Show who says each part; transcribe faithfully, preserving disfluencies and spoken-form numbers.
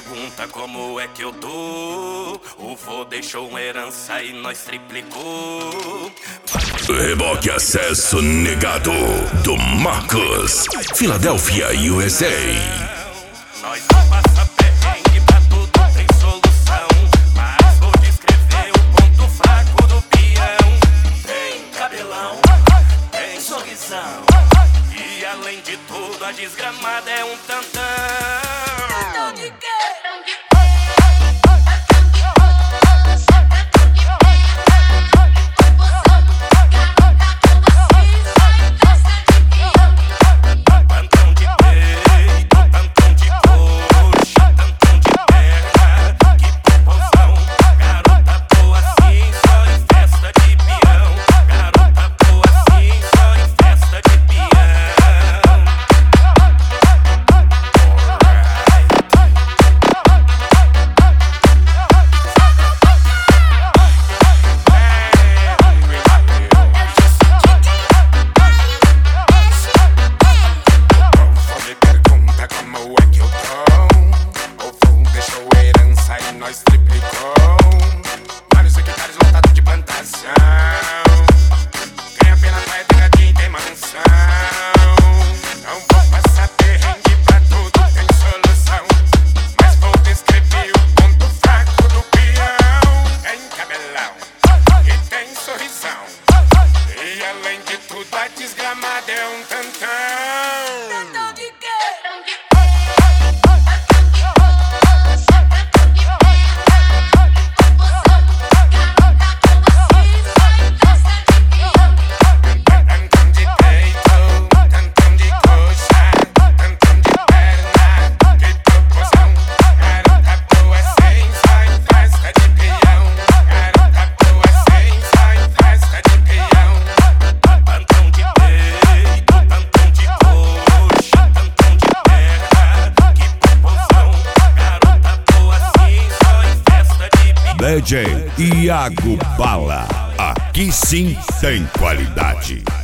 Speaker 1: pergunta como é que eu tô. O vô deixou uma herança e nós triplicou.
Speaker 2: Reboque acesso negado do Marcos, Filadélfia, U S A.
Speaker 1: Nós não passa perrengue, pra tudo tem solução. Mas vou descrever o ponto fraco do peão. Tem cabelão, tem sorrisão. E além de tudo, a desgramada é um tantão.
Speaker 3: Tantão de quê?
Speaker 4: Nós triplicou, vários secretários lotados de plantação. Quem apenas vai ter quem tem mansão. Não vou passar perrengue, pra tudo tem solução. Mas vou descrever o ponto fraco do peão. Tem cabelão e tem sorrisão. E além de tudo a desgramada é um tantão.
Speaker 3: Tantão de quê?
Speaker 2: D J Iago Bala, aqui sim tem qualidade.